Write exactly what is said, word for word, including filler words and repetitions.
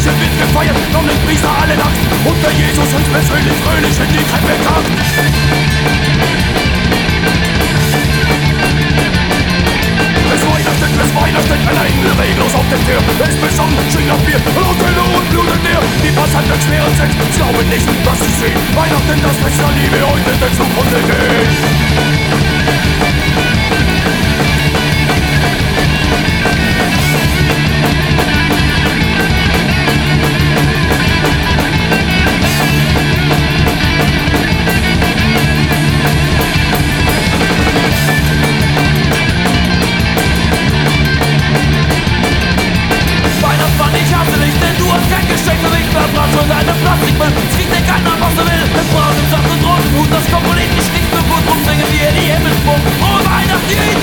Weihnachten wird gefeiert, vom den Priester alle Nacht und der Jesus uns persönlich fröhlich in die Krippe kam. Es Weihnachten, es Weihnachten, ein Engel reglos auf dem Tür. Es besonnen, schwingt auf Bier, und Hülle und blutet der. Die Passanten schweren Sex, sie glauben nicht, was sie sehen. Weihnachten, das Fest der Liebe, heute denn zugrunde gehen. Und eine Plastikmüll, es kriegt dir keiner, was er will. Es braucht im Saft und roten Hut, das kommt politisch nicht so gut. Drum singen wir die Himmelsburg. Frohe Weihnachten!